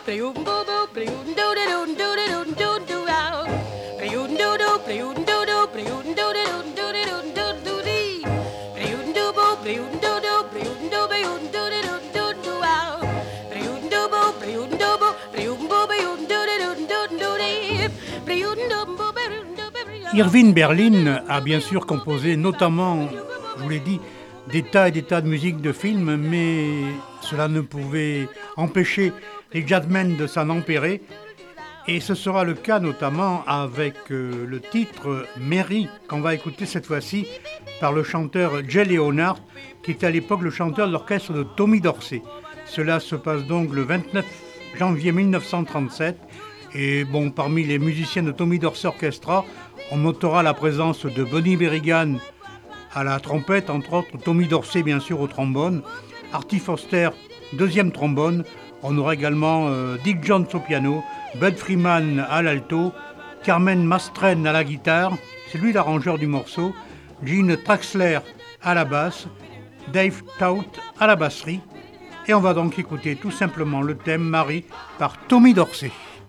Irving Berlin a bien sûr composé notamment, je vous l'ai dit, des tas et des tas de musiques de films, mais cela ne pouvait empêcher les jazzmen de s'en empirer. Et ce sera le cas notamment avec le titre Mary, qu'on va écouter cette fois-ci par le chanteur Jay Leonard, qui était à l'époque le chanteur de l'orchestre de Tommy Dorsey. Cela se passe donc le 29 janvier 1937. Et bon, parmi les musiciens de Tommy Dorsey Orchestra, on notera la présence de Bonnie Berrigan à la trompette, entre autres, Tommy Dorsey bien sûr au trombone, Artie Foster, deuxième trombone, on aura également Dick Jones au piano, Bud Freeman à l'alto, Carmen Mastren à la guitare, c'est lui l'arrangeur du morceau, Gene Traxler à la basse, Dave Taut à la basserie, et on va donc écouter tout simplement le thème Marie par Tommy Dorsey.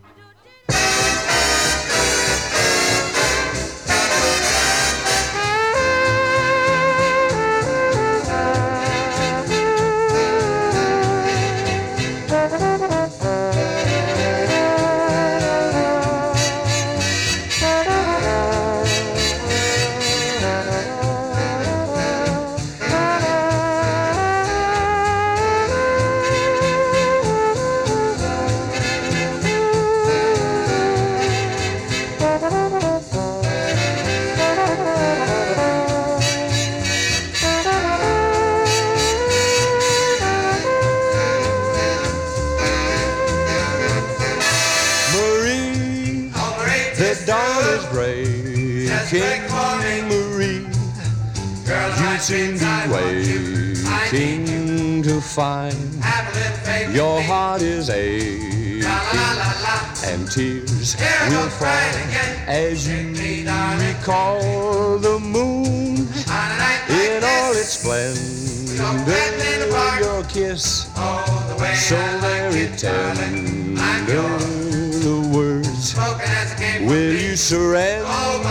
Seem to be waiting to find your heart is aching and tears will fall as you recall the moon in all its splendor, your kiss so very tender, the words will you surrender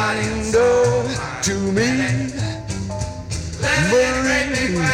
to me, Marie?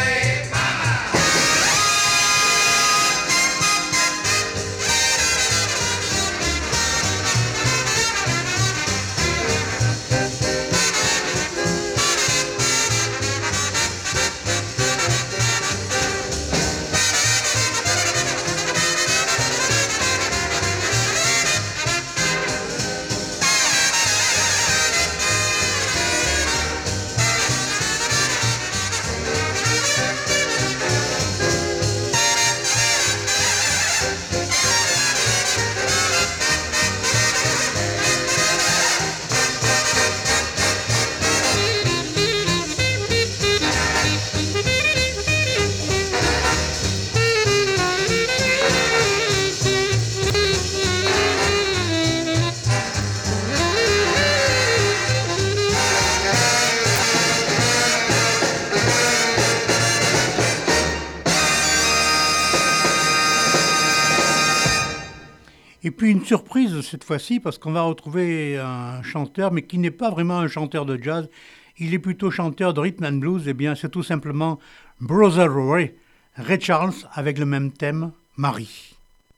Et puis une surprise cette fois-ci, parce qu'on va retrouver un chanteur, mais qui n'est pas vraiment un chanteur de jazz, il est plutôt chanteur de rhythm and blues, et bien c'est tout simplement Brother Ray Charles, avec le même thème, Marie.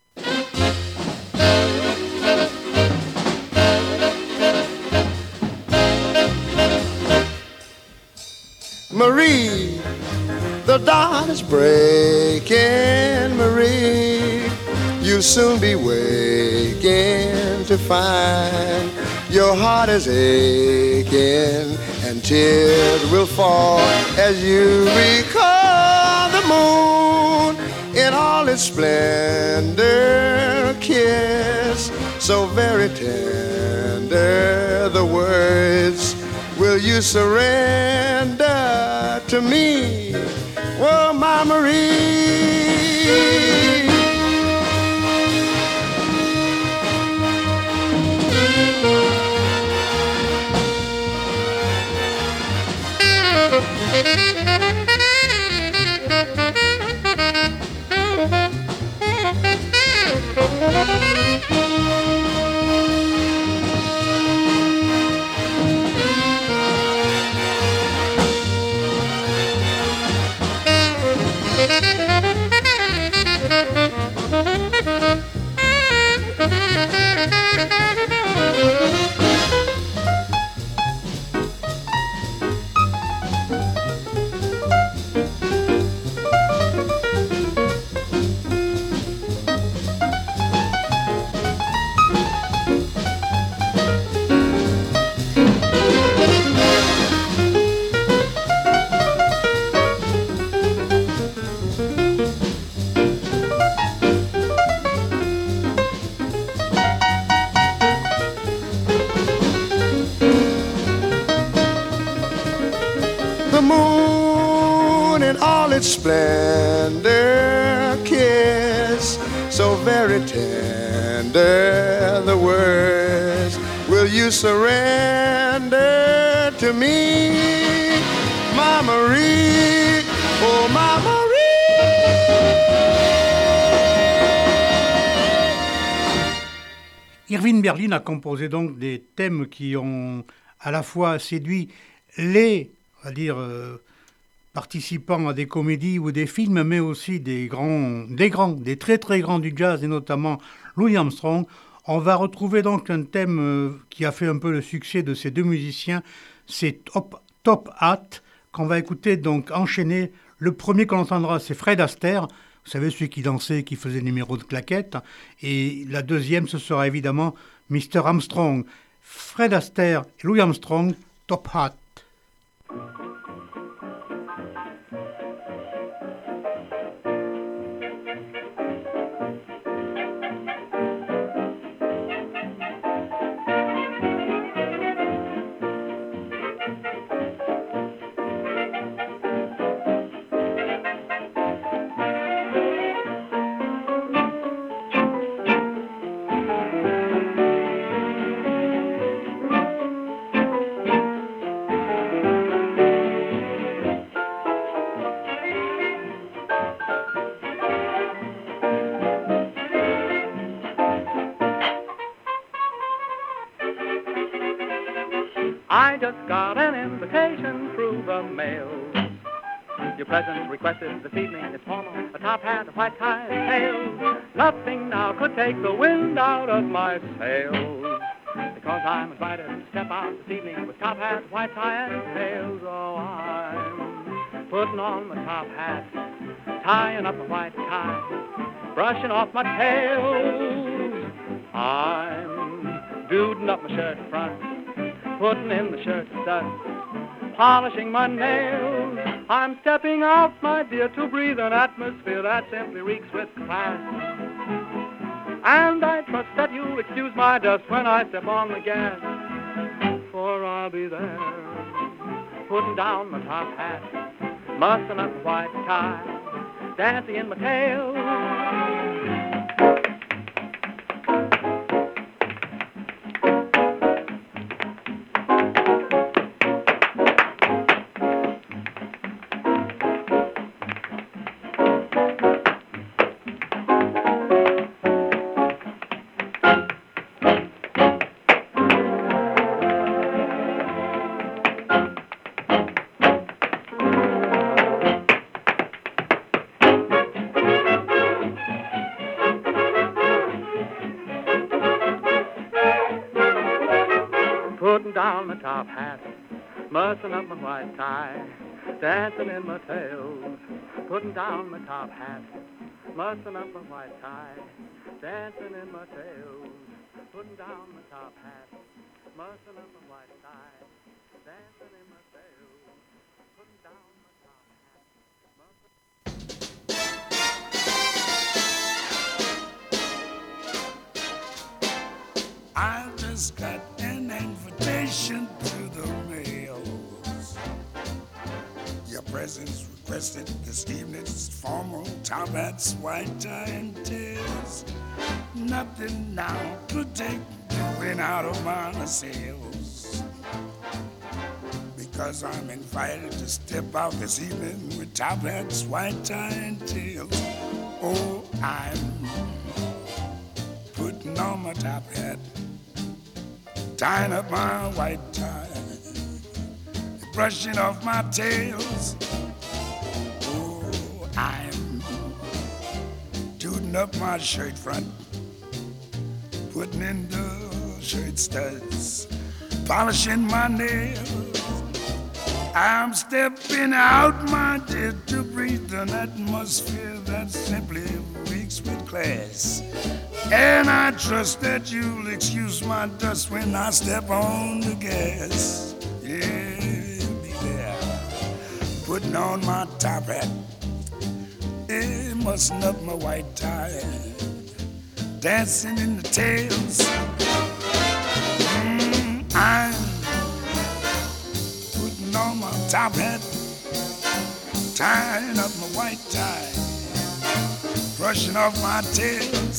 Marie, the dawn is breaking, Marie. You'll soon be waking to find your heart is aching and tears will fall as you recall the moon in all its splendor, kiss so very tender, the words, will you surrender to me, oh my Marie? splendor kiss, so very tender the words. Will you surrender to me, my Marie, oh my Marie? Irving Berlin a composé donc des thèmes qui ont à la fois séduit les, on va dire, participants à des comédies ou des films, mais aussi des très très grands du jazz, et notamment Louis Armstrong. On va retrouver donc un thème qui a fait un peu le succès de ces deux musiciens, c'est Top Hat, qu'on va écouter donc enchaîner. Le premier qu'on entendra, c'est Fred Astaire, vous savez, celui qui dansait, qui faisait numéro de claquettes. Et la deuxième, ce sera évidemment Mr. Armstrong. Fred Astaire et Louis Armstrong, Top Hat. I just got an invitation through the mail. Your presence requested this evening is formal, a top hat, a white tie, and tails. Nothing now could take the wind out of my sails. Because I'm invited to step out this evening with top hat, white tie, and tails. Oh, I'm putting on my top hat, tying up a white tie, brushing off my tails. I'm duding up my shirt front, putting in the shirt studs, polishing my nails. I'm stepping out, my dear, to breathe an atmosphere that simply reeks with class. And I trust that you'll excuse my dust when I step on the gas, for I'll be there, putting down my top hat, mussing up a white tie, dancing in my tail. Down my top hat, mussing up my white tie, dancing in my tails. Putting down my top hat, mussing up my white tie, dancing in my tails. Putting down my top hat, mussing up my white tie, dancing in my tails. Putting down my top hat. I just got an invitation through the mail. Your presence requested this evening's formal top hats, white tie, and tails. Nothing now could take the wind out of my sails, because I'm invited to step out this evening with top hats, white tie, and tails. Oh, I'm putting on my top hat, tying up my white tie, brushing off my tails. Oh, I'm tooting up my shirt front, putting in the shirt studs, polishing my nails. I'm stepping out, my dear, to breathe an atmosphere that simply reeks with class. And I trust that you'll excuse my dust when I step on the gas. Yeah, be there, putting on my top hat, mussing up my white tie, dancing in the tails. I'm putting on my top hat, tying up my white tie, brushing off my tears.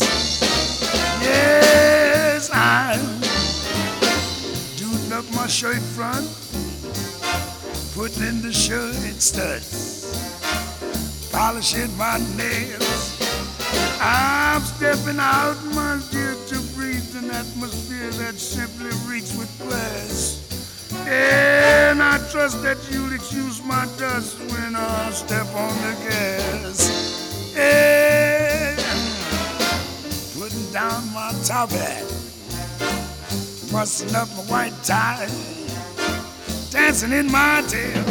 Yes, I'm doing up my shirt front, putting in the shirt studs, polishing my nails. I'm stepping out, my dear, to breathe an atmosphere that simply reeks with bliss. And I trust that you'll excuse my dust when I step on the gas. And putting down my top hat, mussing up my white tie, dancing in my tail.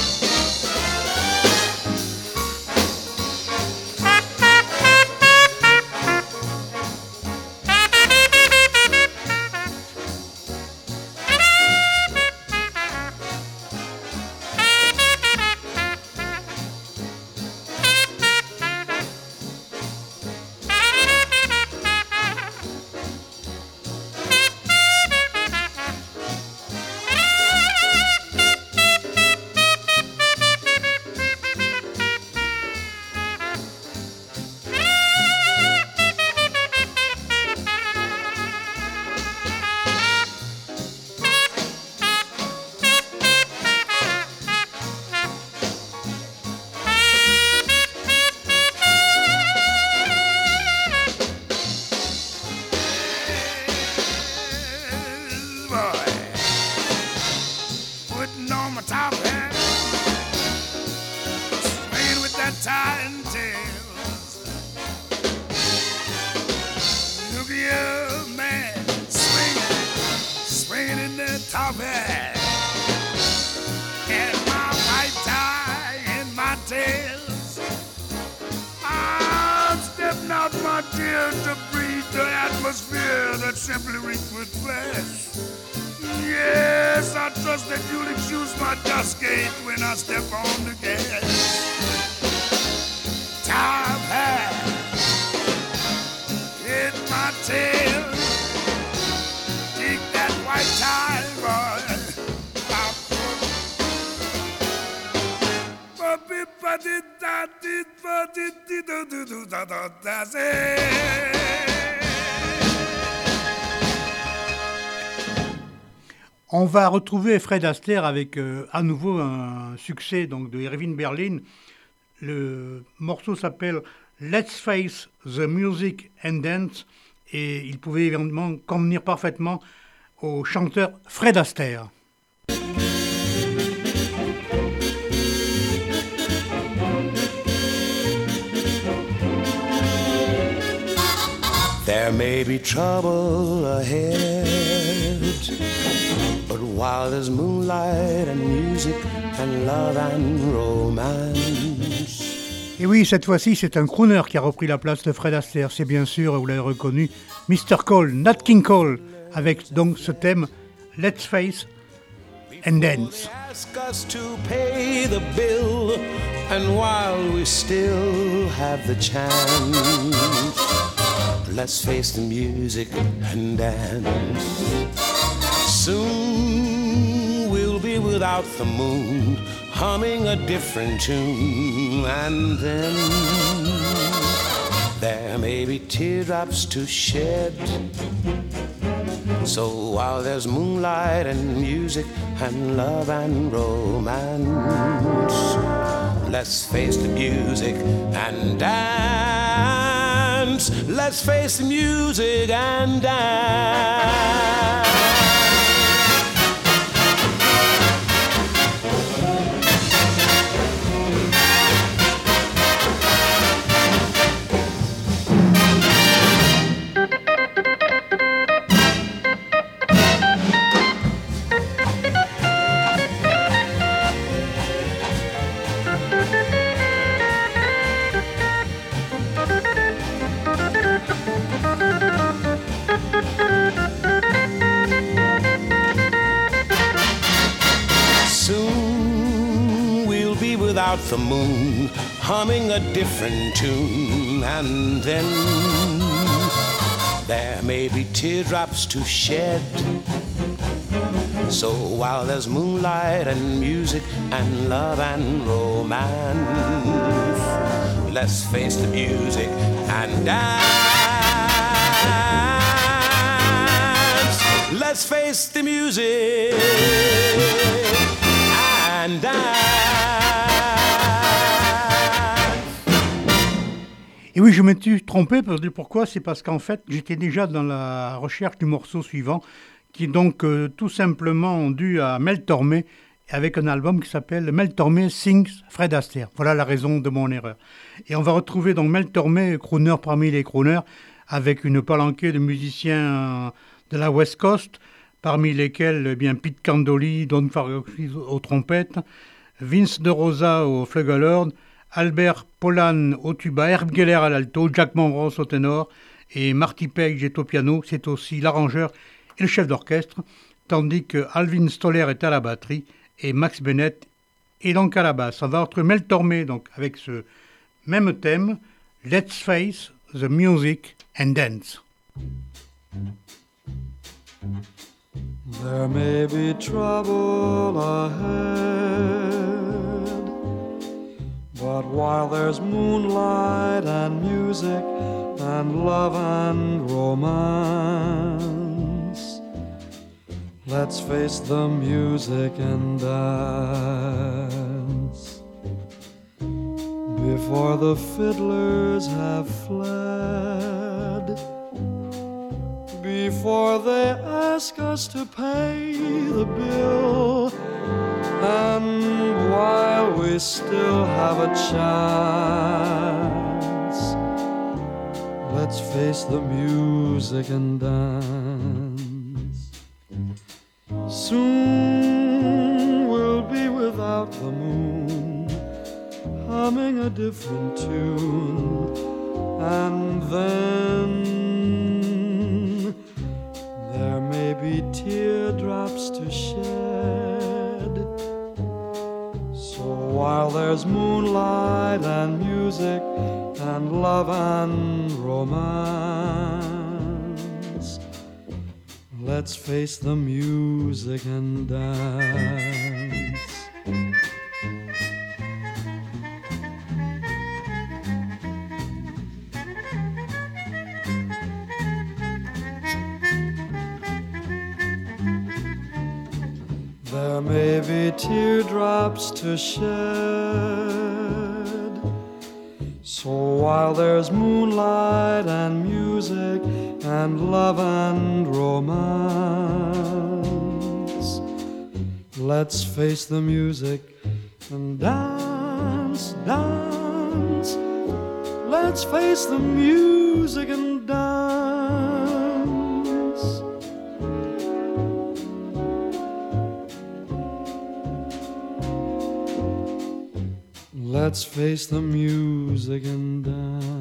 On va retrouver Fred Astaire avec à nouveau un succès donc, de Irving Berlin. Le morceau s'appelle Let's Face the Music and Dance et il pouvait évidemment convenir parfaitement au chanteur Fred Astaire. There may be trouble ahead, but while there's moonlight and music and love and romance. Et oui, cette fois-ci, c'est un crooner qui a repris la place de Fred Astaire. C'est bien sûr, vous l'avez reconnu, Mr. Cole, Nat King Cole, avec donc ce thème Let's Face and Dance. Ask us to pay the bill, and while we still have the chance, let's face the music and dance. Soon we'll be without the moon, humming a different tune, and then there may be teardrops to shed. So while there's moonlight and music and love and romance, let's face the music and dance. Let's face the music and dance. Without the moon, humming a different tune, and then there may be teardrops to shed. So while there's moonlight and music and love and romance, let's face the music and dance. Let's face the music and dance. Et oui, je me suis trompé, pourquoi? C'est parce qu'en fait, j'étais déjà dans la recherche du morceau suivant, qui est donc tout simplement dû à Mel Tormé, avec un album qui s'appelle Mel Tormé Sings Fred Astaire. Voilà la raison de mon erreur. Et on va retrouver donc Mel Tormé, crooner parmi les crooners, avec une palanquée de musiciens de la West Coast, parmi lesquels eh bien, Pete Candoli, Don Fargosi aux trompettes, Vince DeRosa au flugelhorn, Albert Polan au tuba, Herb Geller à l'alto, Jack Monroe au ténor et Marty Page est au piano. C'est aussi l'arrangeur et le chef d'orchestre, tandis que Alvin Stoller est à la batterie et Max Bennett est donc à la basse. On va retrouver Mel Tormé donc avec ce même thème, Let's Face the Music and Dance. There may be trouble ahead, but while there's moonlight and music and love and romance, let's face the music and dance. Before the fiddlers have fled, before they ask us to pay the bill, and while we still have a chance, let's face the music and dance. Soon we'll be without the moon, humming a different tune, and then there may be teardrops to shed. So while there's moonlight and music and love and romance, let's face the music and dance. There may be teardrops to shed. So while there's moonlight and music and love and romance, let's face the music and dance, dance. Let's face the music and dance. Let's face the music and dance.